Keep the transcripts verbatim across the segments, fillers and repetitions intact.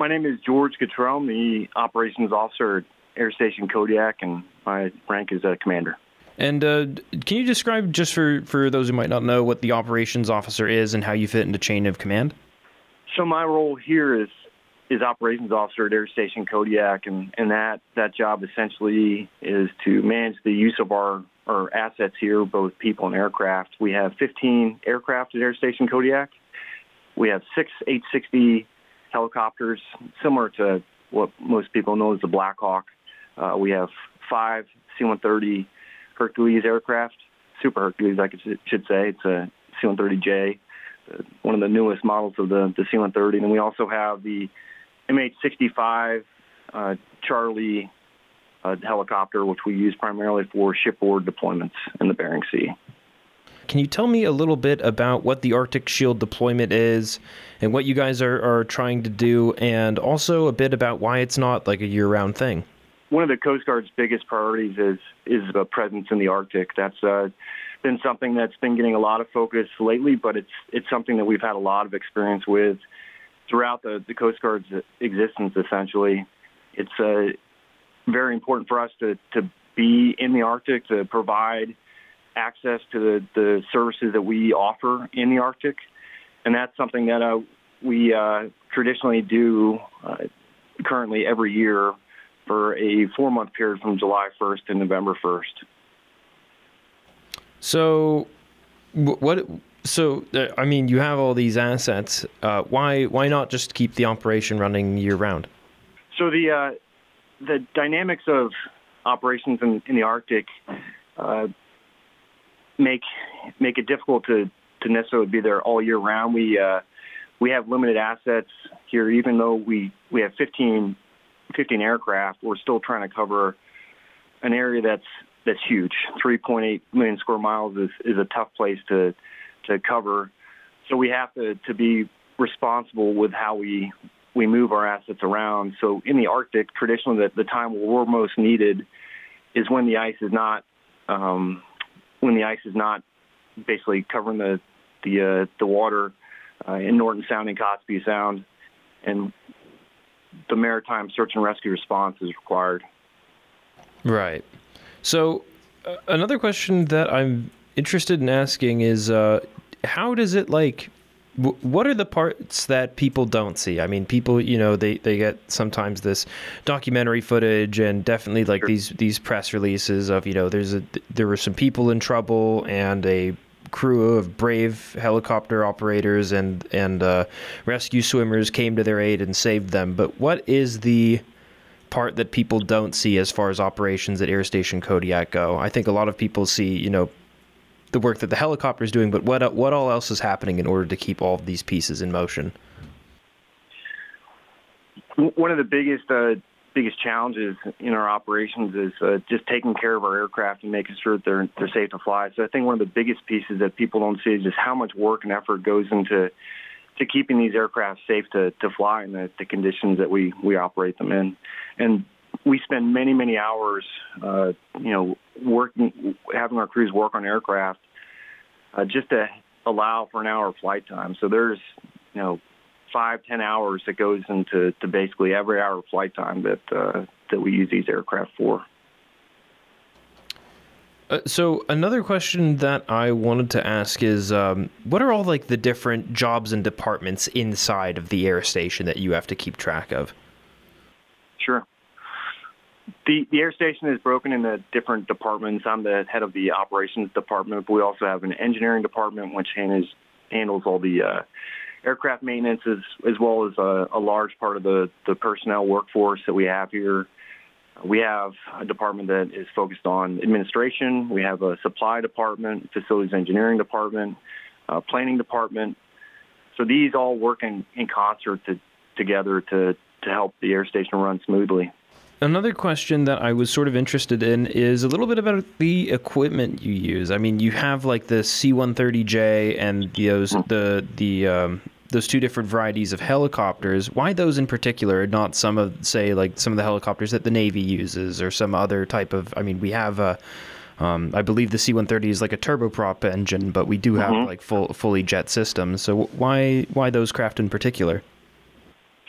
My name is George Cottrell. I'm the operations officer at Air Station Kodiak, and my rank is a commander. And uh, can you describe, just for, for those who might not know, what the operations officer is and how you fit into chain of command? So my role here is is operations officer at Air Station Kodiak, and, and that, that job essentially is to manage the use of our, our assets here, both people and aircraft. We have fifteen aircraft at Air Station Kodiak. We have six eight sixty helicopters, similar to what most people know as the Black Hawk. Uh, we have five C one thirty Hercules aircraft, Super Hercules, I should say. It's a C one thirty J, one of the newest models of the, the C one thirty. And then we also have the M H sixty-five uh, Charlie uh, helicopter, which we use primarily for shipboard deployments in the Bering Sea. Can you tell me a little bit about what the Arctic Shield deployment is and what you guys are, are trying to do, and also a bit about why it's not like a year-round thing? One of the Coast Guard's biggest priorities is is a presence in the Arctic. That's uh, been something that's been getting a lot of focus lately, but it's it's something that we've had a lot of experience with throughout the, the Coast Guard's existence, essentially. It's uh, very important for us to, to be in the Arctic, to provide access to the, the services that we offer in the Arctic. And that's something that uh, we uh, traditionally do uh, currently every year for a four-month period from July first to November first. So, what? So, uh, I mean, you have all these assets. Uh, why? Why not just keep the operation running year-round? So the uh, the dynamics of operations in, in the Arctic uh, make make it difficult to, to necessarily be there all year round. We uh, we have limited assets here, even though we, we have fifteen, fifteen aircraft. We're still trying to cover an area that's that's huge. three point eight million square miles is, is a tough place to to cover. So we have to, to be responsible with how we we move our assets around. So in the Arctic, traditionally, the, the time where we're most needed is when the ice is not um, when the ice is not basically covering the the uh, the water uh, in Norton Sound and Kotzebue Sound, and the maritime search and rescue response is required. Right. So uh, another question that I'm interested in asking is, uh, how does it like? W- what are the parts that people don't see? I mean, people, you know, they, they get sometimes this documentary footage and definitely like sure. these these press releases of, you know, there's a there were some people in trouble and a crew of brave helicopter operators and and uh, rescue swimmers came to their aid and saved them. But what is the part that people don't see as far as operations at Air Station Kodiak go? I think a lot of people see, you know, the work that the helicopter is doing, but what what all else is happening in order to keep all of these pieces in motion? One of the biggest uh, biggest challenges in our operations is uh, just taking care of our aircraft and making sure that they're they're safe to fly. So I think one of the biggest pieces that people don't see is just how much work and effort goes into to keeping these aircraft safe to, to fly in the, the conditions that we, we operate them in. And we spend many, many hours, uh, you know, working, having our crews work on aircraft uh, just to allow for an hour of flight time. So there's, you know, five, ten hours that goes into to basically every hour of flight time that uh, that we use these aircraft for. Uh, so another question that I wanted to ask is, um, what are all like the different jobs and departments inside of the air station that you have to keep track of? Sure. The, the air station is broken into different departments. I'm the head of the operations department, but we also have an engineering department, which handles, handles all the uh, aircraft maintenance, as, as well as a, a large part of the, the personnel workforce that we have here. We have a department that is focused on administration. We have a supply department, facilities engineering department, uh, planning department. So these all work in, in concert to, together to, to help the air station run smoothly. Another question that I was sort of interested in is a little bit about the equipment you use. I mean, you have like the C one thirty J and those the the um, those two different varieties of helicopters. Why those in particular, not some of, say, like some of the helicopters that the Navy uses or some other type of? I mean, we have a, um, I believe the C one thirty is like a turboprop engine, but we do have mm-hmm. like full fully jet systems. So why why those craft in particular?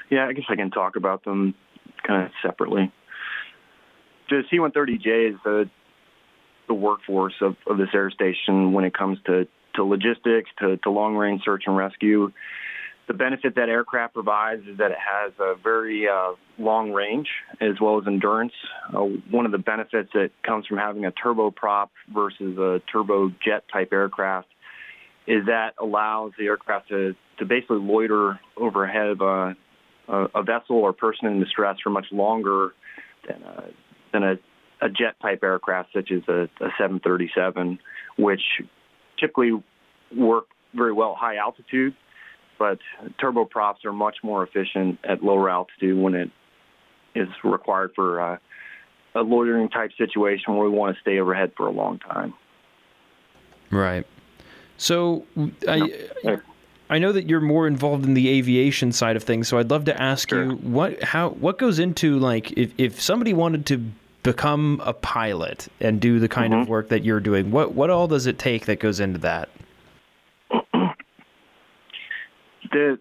Yeah, I guess I can talk about them kind of separately. The C one thirty J is the the workforce of, of this air station when it comes to, to logistics, to, to long-range search and rescue. The benefit that aircraft provides is that it has a very uh, long range as well as endurance. Uh, one of the benefits that comes from having a turboprop versus a turbojet type aircraft is that allows the aircraft to, to basically loiter overhead of a, a, a vessel or person in distress for much longer than a, than a, a jet type aircraft such as a, a seven thirty-seven, which typically work very well at high altitude. But turboprops are much more efficient at lower altitude when it is required for uh, a loitering type situation where we want to stay overhead for a long time. Right. So I I know that you're more involved in the aviation side of things, so I'd love to ask Sure. you what how what goes into, like, if, if somebody wanted to become a pilot and do the kind Mm-hmm. of work that you're doing, what what all does it take that goes into that? The,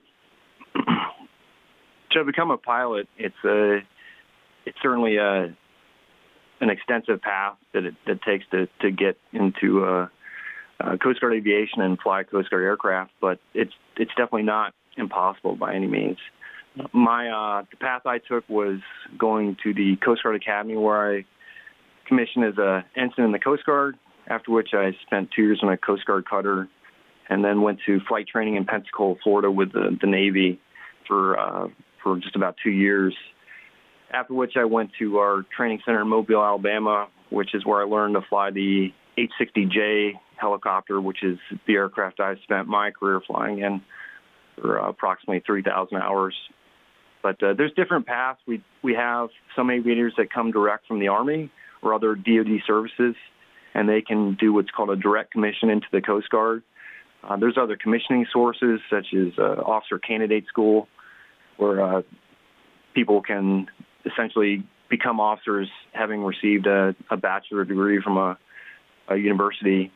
to become a pilot, it's a it's certainly a an extensive path that it that takes to, to get into uh, uh, Coast Guard aviation and fly Coast Guard aircraft, but it's it's definitely not impossible by any means. My uh, the path I took was going to the Coast Guard Academy, where I commissioned as a ensign in the Coast Guard. After which I spent two years on a Coast Guard cutter, and then went to flight training in Pensacola, Florida, with the, the Navy for uh, for just about two years. After which I went to our training center in Mobile, Alabama, which is where I learned to fly the H sixty J helicopter, which is the aircraft I've spent my career flying in for uh, approximately three thousand hours. But uh, there's different paths. We we have some aviators that come direct from the Army or other D O D services, and they can do what's called a direct commission into the Coast Guard. Uh, there's other commissioning sources, such as uh, Officer Candidate School, where uh, people can essentially become officers having received a, a bachelor degree from a, a university.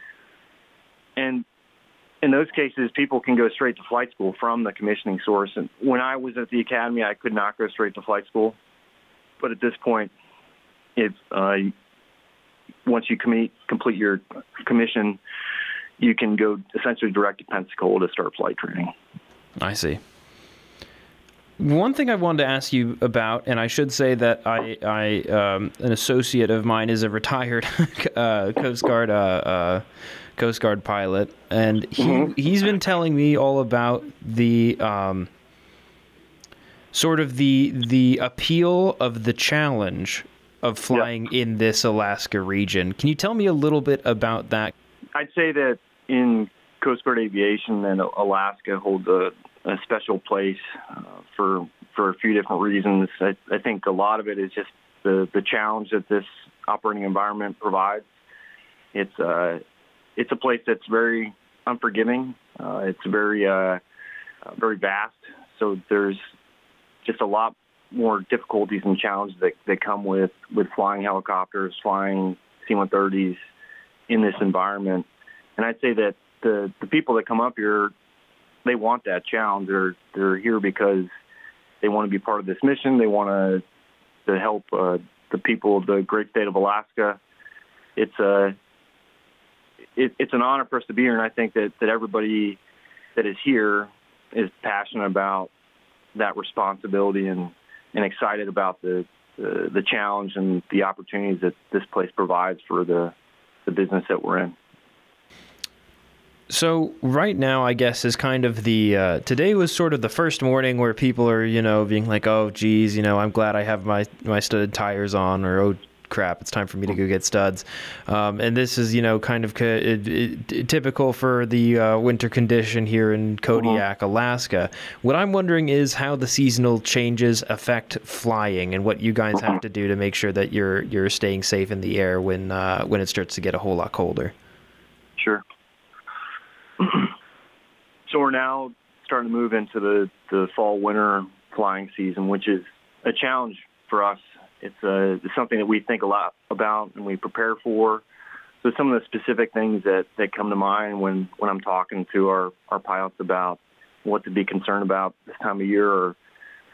And in those cases, people can go straight to flight school from the commissioning source. And when I was at the academy, I could not go straight to flight school. But at this point, if uh, once you com- complete your commission, you can go essentially direct to Pensacola to start flight training. I see. One thing I wanted to ask you about, and I should say that I, I um, an associate of mine is a retired uh, Coast Guard uh, uh, Coast Guard pilot, and he mm-hmm. he's been telling me all about the um, sort of the the appeal of the challenge of flying yep. in this Alaska region. Can you tell me a little bit about that? I'd say that in Coast Guard aviation, and Alaska holds a, a special place uh, for for a few different reasons. I, I think a lot of it is just the, the challenge that this operating environment provides. It's uh, it's a place that's very unforgiving. Uh, it's very uh, very vast. So there's just a lot more difficulties and challenges that, that come with, with flying helicopters, flying C one thirties in this environment. And I'd say that the, the people that come up here, they want that challenge. They're they're here because they want to be part of this mission. They want to to help uh, the people of the great state of Alaska. It's a it, it's an honor for us to be here, and I think that, that everybody that is here is passionate about that responsibility and, and excited about the, the the challenge and the opportunities that this place provides for the the business that we're in. So right now, I guess, is kind of the, uh, today was sort of the first morning where people are, you know, being like, oh, geez, you know, I'm glad I have my, my studded tires on, or, oh, crap, it's time for me to go get studs. Um, and this is, you know, kind of c- it, it, typical for the uh, winter condition here in Kodiak, uh-huh. Alaska. What I'm wondering is how the seasonal changes affect flying and what you guys uh-huh. have to do to make sure that you're you're staying safe in the air when uh, when it starts to get a whole lot colder. Sure. So we're now starting to move into the, the fall-winter flying season, which is a challenge for us. It's, uh, it's something that we think a lot about and we prepare for. So some of the specific things that, that come to mind when, when I'm talking to our, our pilots about what to be concerned about this time of year are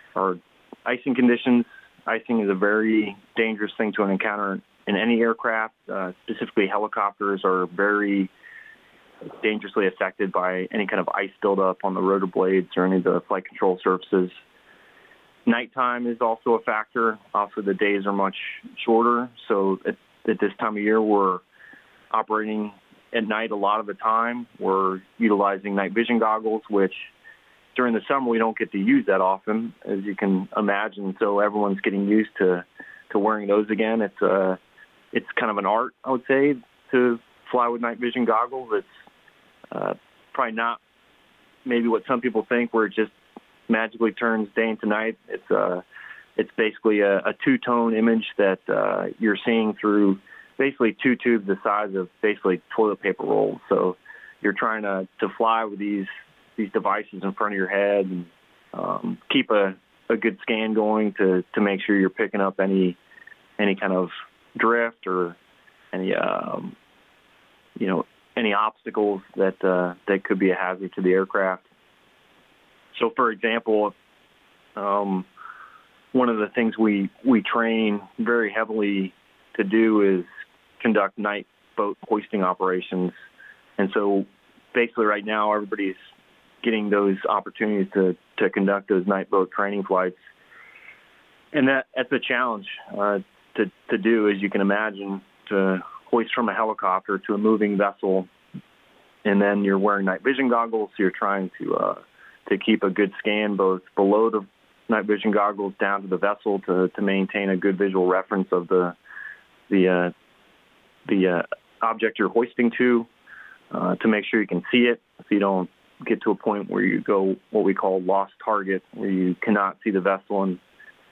icing conditions. Icing is a very dangerous thing to encounter in any aircraft. Uh, specifically, helicopters are very dangerously affected by any kind of ice buildup on the rotor blades or any of the flight control surfaces. Nighttime is also a factor. Also, the days are much shorter. So at, at this time of year, we're operating at night a lot of the time. We're utilizing night vision goggles, which during the summer we don't get to use that often, as you can imagine. So everyone's getting used to, to wearing those again. It's a, it's kind of an art, I would say, to fly with night vision goggles. It's uh, probably not maybe what some people think, where it just magically turns day into night. It's uh, it's basically a, a two-tone image that uh, you're seeing through basically two tubes the size of basically toilet paper rolls. So you're trying to, to fly with these these devices in front of your head and um, keep a, a good scan going to, to make sure you're picking up any any kind of drift or any um, you know any obstacles that uh, that could be a hazard to the aircraft. So, for example, um, one of the things we, we train very heavily to do is conduct night boat hoisting operations. And so basically right now everybody's getting those opportunities to, to conduct those night boat training flights. And that, that's a challenge uh, to, to do, as you can imagine, to hoist from a helicopter to a moving vessel. And then you're wearing night vision goggles, so you're trying to uh, to keep a good scan both below the night vision goggles down to the vessel to, to maintain a good visual reference of the the uh, the uh, object you're hoisting to, uh, to make sure you can see it, so you don't get to a point where you go what we call lost target, where you cannot see the vessel, and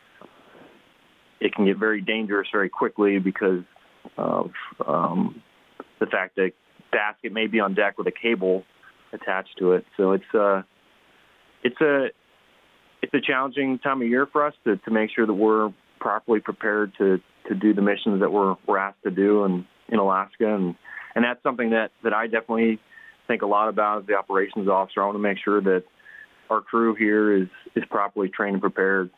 it can get very dangerous very quickly because of um, the fact that basket may be on deck with a cable attached to it. So it's uh, it's a it's a challenging time of year for us to, to make sure that we're properly prepared to, to do the missions that we're we're asked to do in, in Alaska, and and that's something that, that I definitely think a lot about as the operations officer. I want to make sure that our crew here is is properly trained and prepared.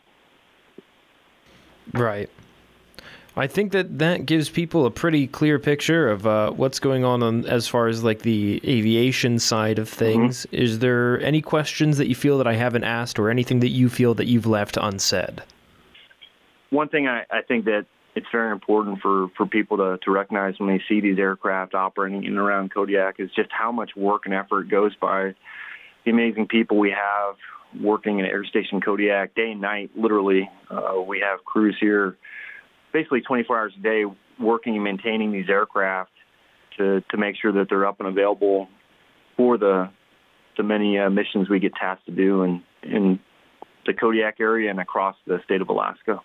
Right. I think that that gives people a pretty clear picture of uh, what's going on, on as far as like the aviation side of things. Mm-hmm. Is there any questions that you feel that I haven't asked, or anything that you feel that you've left unsaid? One thing I, I think that it's very important for, for people to, to recognize when they see these aircraft operating in and around Kodiak is just how much work and effort goes by the amazing people we have working in Air Station Kodiak day and night, literally. Uh, we have crews here basically twenty-four hours a day working and maintaining these aircraft to, to make sure that they're up and available for the the many uh, missions we get tasked to do in, in the Kodiak area and across the state of Alaska.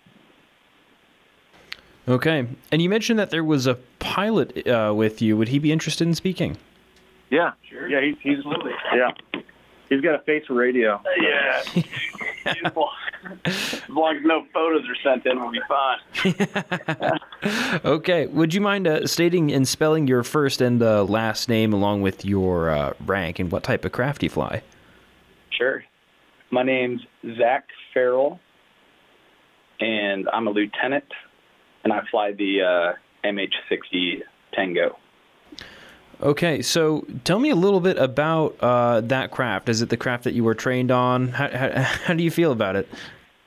Okay. And you mentioned that there was a pilot uh, with you. Would he be interested in speaking? Yeah. Sure. Yeah, he's, he's yeah. He's got a face for radio. Uh, yeah. Beautiful. As long as no photos are sent in, we'll be fine. Okay. Would you mind uh, stating and spelling your first and uh, last name along with your uh, rank and what type of craft you fly? Sure. My name's Zach Farrell, and I'm a lieutenant, and I fly the uh, M H sixty Tango. Okay, so tell me a little bit about uh, that craft. Is it the craft that you were trained on? How, how, how do you feel about it?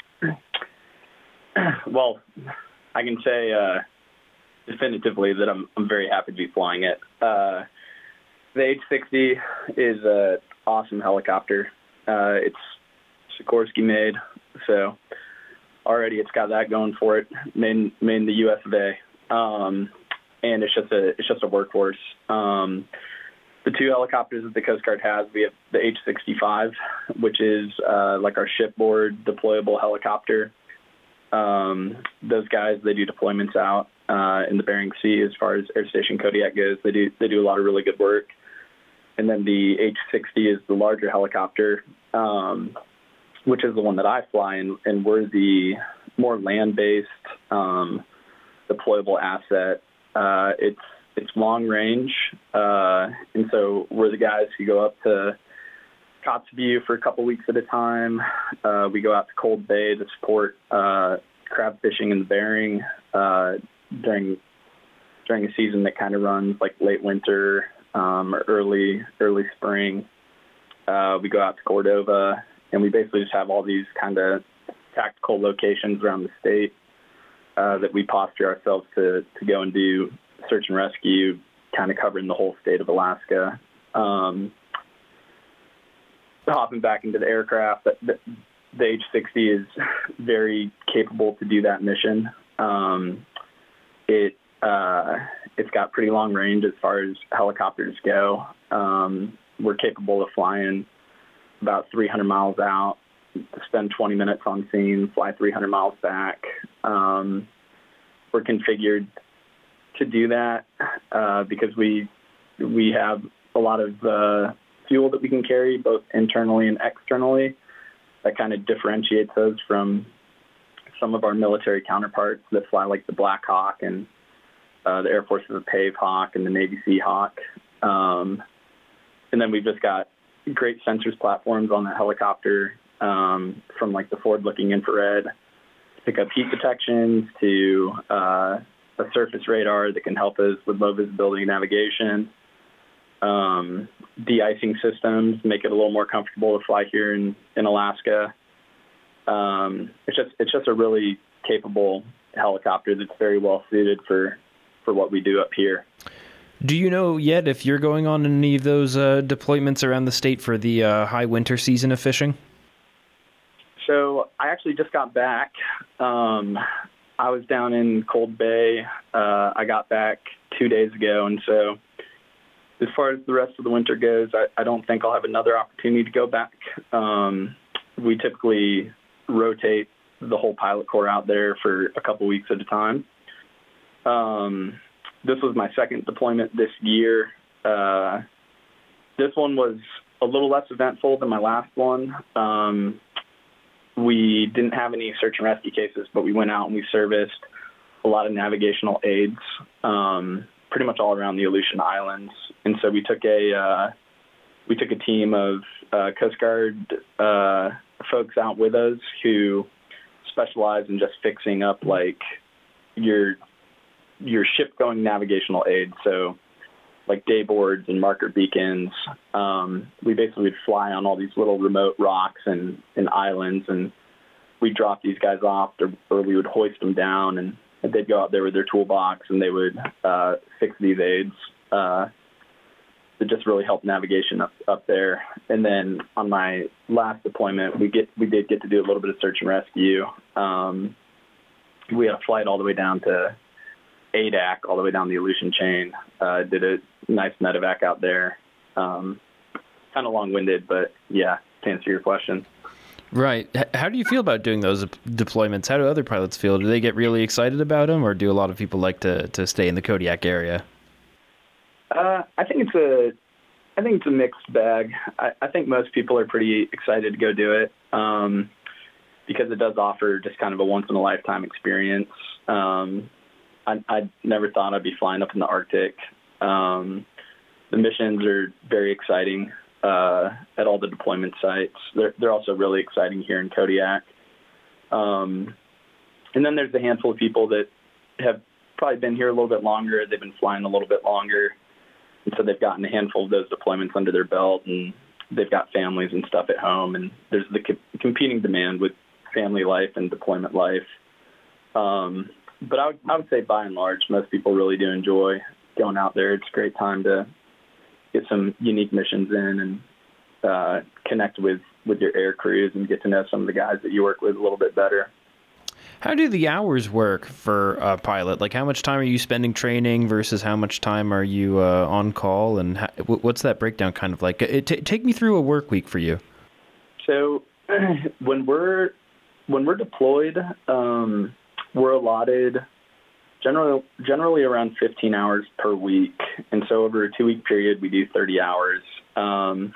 Well, I can say uh, definitively that I'm I'm very happy to be flying it. Uh, the H sixty is an awesome helicopter. Uh, it's Sikorsky made, so already it's got that going for it. Made, made in the U S of A. Um, and it's just a it's just a workhorse. Um, the two helicopters that the Coast Guard has, we have the H sixty-five, which is uh, like our shipboard deployable helicopter. Um, those guys, they do deployments out uh, in the Bering Sea as far as Air Station Kodiak goes. They do they do a lot of really good work. And then the H sixty is the larger helicopter, um, which is the one that I fly, and, and we're the more land-based um, deployable asset. Uh, it's it's long range, uh, and so we're the guys who go up to Kotzebue for a couple weeks at a time. Uh, we go out to Cold Bay to support uh, crab fishing in the Bering uh, during during a season that kind of runs like late winter um, or early early spring. Uh, we go out to Cordova, and we basically just have all these kind of tactical locations around the state uh, that we posture ourselves to to go and do search and rescue, kind of covering the whole state of Alaska. Um, hopping back into the aircraft, the, the H sixty is very capable to do that mission. Um, it uh, it's got pretty long range as far as helicopters go. Um, we're capable of flying about three hundred miles out, spend twenty minutes on scene, fly three hundred miles back. Um, we're configured to do that uh, because we we have a lot of uh, fuel that we can carry both internally and externally. That kind of differentiates us from some of our military counterparts that fly like the Black Hawk and uh, the Air Force has a Pave Hawk and the Navy Seahawk. Um, and then we've just got great sensors platforms on that helicopter, um, from like the forward-looking infrared to pick up heat detections to uh, a surface radar that can help us with low visibility navigation. Um, de-icing systems make it a little more comfortable to fly here in, in Alaska. Um, it's just it's just a really capable helicopter that's very well suited for, for what we do up here. Do you know yet if you're going on any of those uh, deployments around the state for the uh, high winter season of fishing? So I actually just got back. Um, I was down in Cold Bay. Uh, I got back two days ago, and so as far as the rest of the winter goes, I, I don't think I'll have another opportunity to go back. Um, we typically rotate the whole pilot corps out there for a couple weeks at a time. Um, this was my second deployment this year. Uh, this one was a little less eventful than my last one. Um, we didn't have any search and rescue cases, but we went out and we serviced a lot of navigational aids, um, pretty much all around the Aleutian Islands. And so we took a uh, we took a team of uh, Coast Guard uh, folks out with us who specialize in just fixing up like your your ship-going navigational aids. So like day boards and marker beacons. Um, we basically would fly on all these little remote rocks and, and islands, and we'd drop these guys off, or, or we would hoist them down, and, and they'd go out there with their toolbox, and they would uh, fix these aids uh, that just really help navigation up, up there. And then on my last deployment, we get we did get to do a little bit of search and rescue. Um, we had a flight all the way down to A D A C, all the way down the Aleutian chain. Uh, did a nice medevac out there. Um, kind of long-winded, but yeah, to answer your question. Right. How do you feel about doing those deployments? How do other pilots feel? Do they get really excited about them, or do a lot of people like to, to stay in the Kodiak area? Uh, I think it's a, I think it's a mixed bag. I, I think most people are pretty excited to go do it, um, because it does offer just kind of a once-in-a-lifetime experience. Um, I, I never thought I'd be flying up in the Arctic. Um, the missions are very exciting uh, at all the deployment sites. They're, they're also really exciting here in Kodiak. Um, and then there's a handful of people that have probably been here a little bit longer. They've been flying a little bit longer. And so they've gotten a handful of those deployments under their belt, and they've got families and stuff at home. And there's the co- competing demand with family life and deployment life. Um, But I would, I would say by and large, most people really do enjoy going out there. It's a great time to get some unique missions in and uh, connect with, with your air crews and get to know some of the guys that you work with a little bit better. How do the hours work for a pilot? Like, how much time are you spending training versus how much time are you uh, on call? And how, what's that breakdown kind of like? It, t- take me through a work week for you. So when we're when we're deployed, um, we're allotted generally generally around fifteen hours per week, and so over a two-week period, we do thirty hours. Um,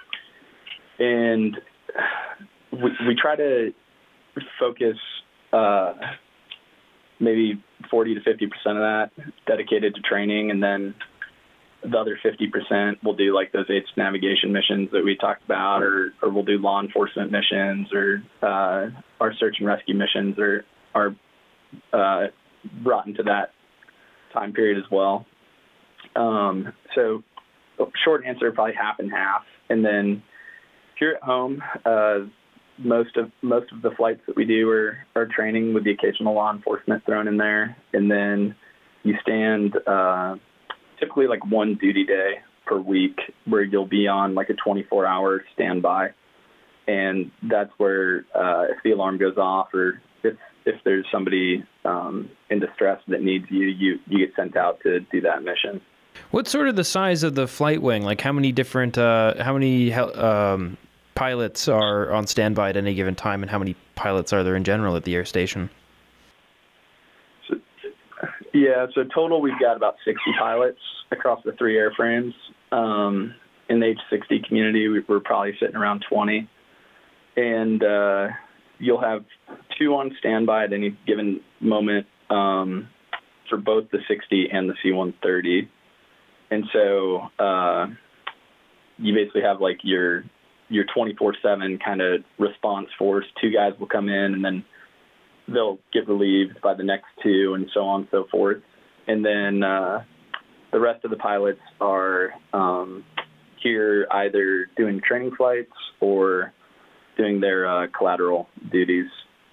and we, we try to focus uh, maybe forty to fifty percent of that dedicated to training, and then the other fifty percent we'll do like those H navigation missions that we talked about, or, or we'll do law enforcement missions, or uh, our search and rescue missions are, are uh, brought into that time period as well. Um, so short answer, probably half and half. And then here at home, uh, most of most of the flights that we do are, are training with the occasional law enforcement thrown in there. And then you stand uh, typically like one duty day per week where you'll be on like a twenty-four hour standby. And that's where uh, if the alarm goes off, or if if there's somebody um, in distress that needs you, you, you get sent out to do that mission. What's sort of the size of the flight wing? Like how many different, uh, how many um, pilots are on standby at any given time, and how many pilots are there in general at the air station? So, yeah, so total we've got about sixty pilots across the three airframes. Um, in the H sixty community, we're probably sitting around twenty. And uh, you'll have two on standby at any given moment um, for both the sixty and the C one thirty. And so uh, you basically have like your your twenty-four seven kind of response force. Two guys will come in, and then they'll get relieved by the next two, and so on and so forth. And then uh, the rest of the pilots are um, here either doing training flights or doing their uh, collateral duties.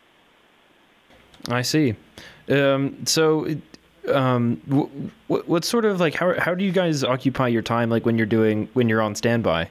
I see. Um, so, um, what, what sort of like how how do you guys occupy your time, like when you're doing when you're on standby?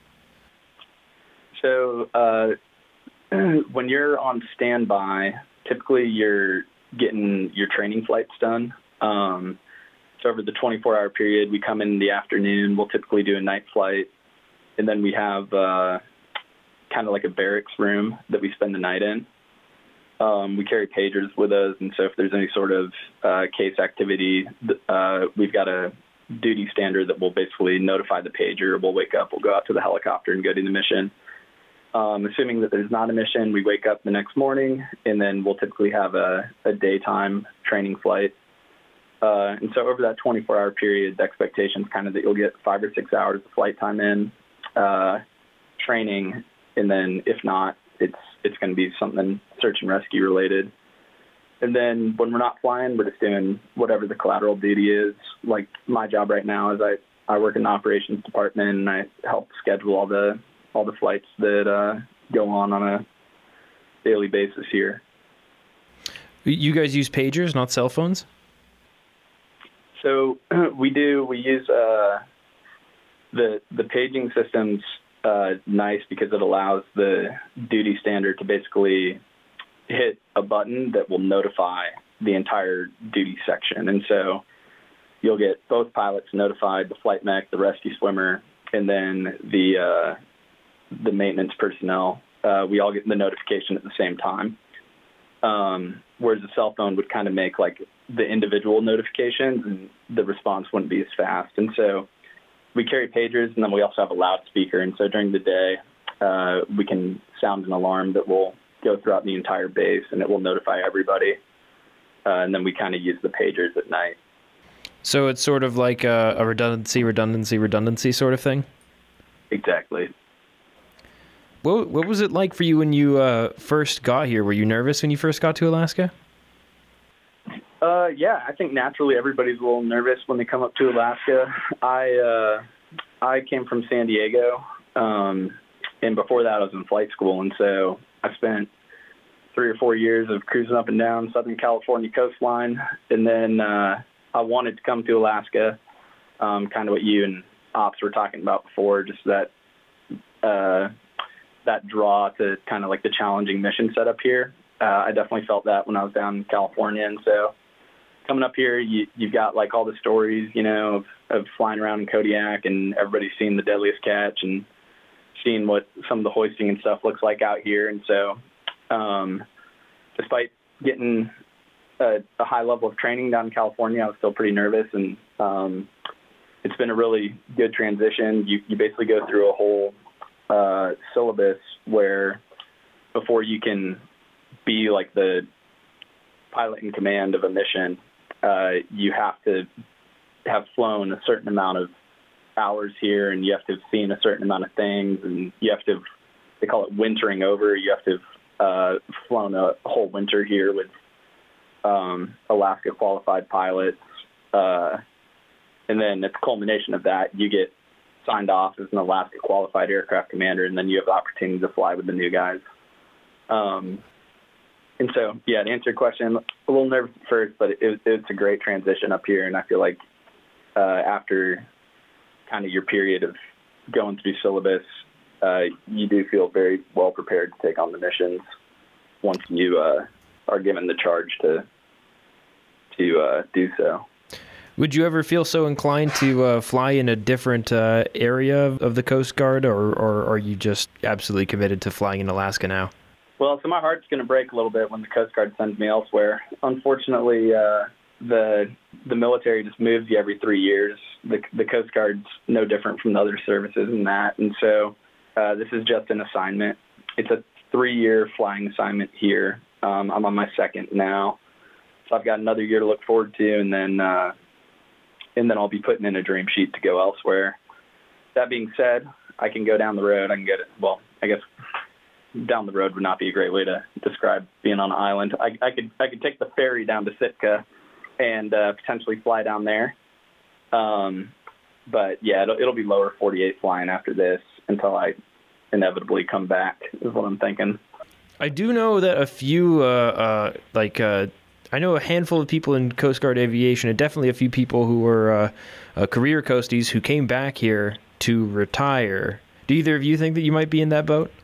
So, uh, when you're on standby, typically you're getting your training flights done. Um, so over the twenty-four hour period, we come in the afternoon. We'll typically do a night flight, and then we have uh, kind of like a barracks room that we spend the night in. Um, we carry pagers with us, and so if there's any sort of uh, case activity, uh, we've got a duty standard that will basically notify the pager. We'll wake up, we'll go out to the helicopter and go do the mission. Um, assuming that there's not a mission, we wake up the next morning, and then we'll typically have a, a daytime training flight. Uh, and so over that twenty-four hour period, the expectation is kind of that you'll get five or six hours of flight time in, uh, training, and then if not, it's it's going to be something search and rescue related. And then when we're not flying, we're just doing whatever the collateral duty is. Like my job right now is I, I work in the operations department, and I help schedule all the all the flights that uh, go on on a daily basis here. You guys use pagers, not cell phones? So we do. We use uh, the the paging system's uh, nice because it allows the duty standard to basically hit a button that will notify the entire duty section. And so you'll get both pilots notified, the flight mech, the rescue swimmer, and then the uh, the maintenance personnel. Uh, we all get the notification at the same time. Um, whereas a cell phone would kind of make like the individual notifications, and the response wouldn't be as fast. And so we carry pagers, and then we also have a loudspeaker. And so during the day, uh, we can sound an alarm that will go throughout the entire base, and it will notify everybody. Uh, and then we kind of use the pagers at night. So it's sort of like a, a redundancy, redundancy, redundancy sort of thing? Exactly. What, what was it like for you when you uh, first got here? Were you nervous when you first got to Alaska? Uh, yeah, I think naturally everybody's a little nervous when they come up to Alaska. I uh, I came from San Diego, um, and before that I was in flight school, and so I spent three or four years of cruising up and down Southern California coastline, and then uh, I wanted to come to Alaska, um, kind of what you and Ops were talking about before, just that uh, that draw to kind of like the challenging mission setup here. Uh, I definitely felt that when I was down in California, and so coming up here, you, you've got like all the stories, you know, of, of flying around in Kodiak, and everybody's seen the deadliest catch and seeing what some of the hoisting and stuff looks like out here. And so um, despite getting a, a high level of training down in California, I was still pretty nervous, and um, it's been a really good transition. You, you basically go through a whole uh, syllabus where before you can be like the pilot in command of a mission, uh, you have to have flown a certain amount of hours here, and you have to have seen a certain amount of things, and you have to have, they call it wintering over. You have to have uh, flown a whole winter here with um, Alaska qualified pilots. Uh, and then at the culmination of that, you get signed off as an Alaska qualified aircraft commander, and then you have the opportunity to fly with the new guys. Um, and so, yeah, to answer your question, a little nervous at first, but it, it's a great transition up here, and I feel like uh, after kind of your period of going through syllabus, uh, you do feel very well prepared to take on the missions once you uh, are given the charge to to uh, do so. Would you ever feel so inclined to uh, fly in a different uh, area of, of the Coast Guard, or, or are you just absolutely committed to flying in Alaska now? Well, so my heart's going to break a little bit when the Coast Guard sends me elsewhere. Unfortunately, uh, the the military just moves you every three years. The, the Coast Guard's no different from the other services in that, and so uh, this is just an assignment. It's a three-year flying assignment here. Um, I'm on my second now, so I've got another year to look forward to, and then uh, and then I'll be putting in a dream sheet to go elsewhere. That being said, I can go down the road. I can get it. Well, I guess down the road would not be a great way to describe being on an island. I, I could I could take the ferry down to Sitka and uh, potentially fly down there. Um, but yeah, it'll, it'll be lower forty-eight flying after this until I inevitably come back, is what I'm thinking. I do know that a few, uh, uh, like, uh, I know a handful of people in Coast Guard aviation, and definitely a few people who were uh, uh, career coasties who came back here to retire. Do either of you think that you might be in that boat?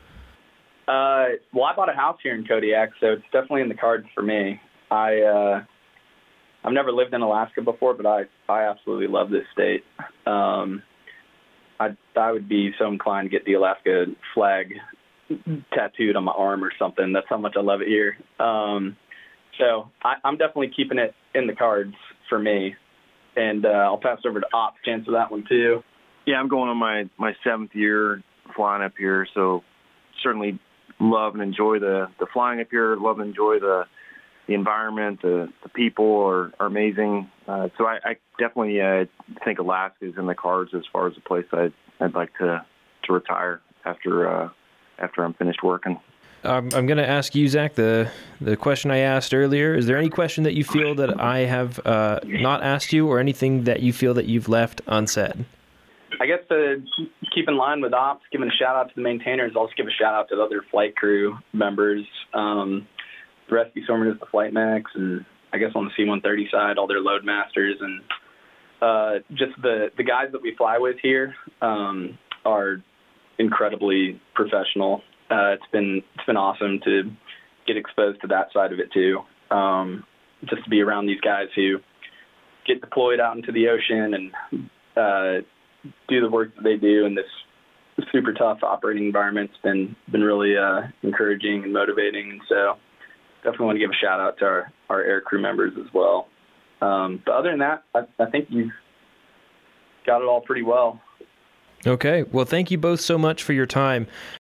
Uh, well, I bought a house here in Kodiak, so it's definitely in the cards for me. I, uh, I've never lived in Alaska before, but I, I absolutely love this state. Um, I, I would be so inclined to get the Alaska flag tattooed on my arm or something. That's how much I love it here. Um, so I, I'm definitely keeping it in the cards for me. And uh, I'll pass it over to Ops to answer that one too. Yeah, I'm going on my, my seventh year flying up here, so certainly love and enjoy the, the flying up here, love and enjoy the the environment, the, the people are, are amazing. Uh, so I, I definitely uh, think Alaska is in the cards as far as a place I'd, I'd like to, to retire after uh, after I'm finished working. Um, I'm going to ask you, Zach, the, the question I asked earlier. Is there any question that you feel that I have uh, not asked you, or anything that you feel that you've left unsaid? I guess to keep in line with Ops, giving a shout out to the maintainers, I'll just give a shout out to the other flight crew members. Um, the rescue swimmers, the flight mechs, and I guess on the C one thirty side, all their load masters, and uh, just the, the guys that we fly with here um, are incredibly professional. Uh, it's been it's been awesome to get exposed to that side of it too. Um, just to be around these guys who get deployed out into the ocean and uh, do the work that they do in this super tough operating environment. It's been been really uh, encouraging and motivating, and so definitely want to give a shout out to our, our air crew members as well. Um, but other than that, I, I think you've got it all pretty well. Okay. Well, thank you both so much for your time.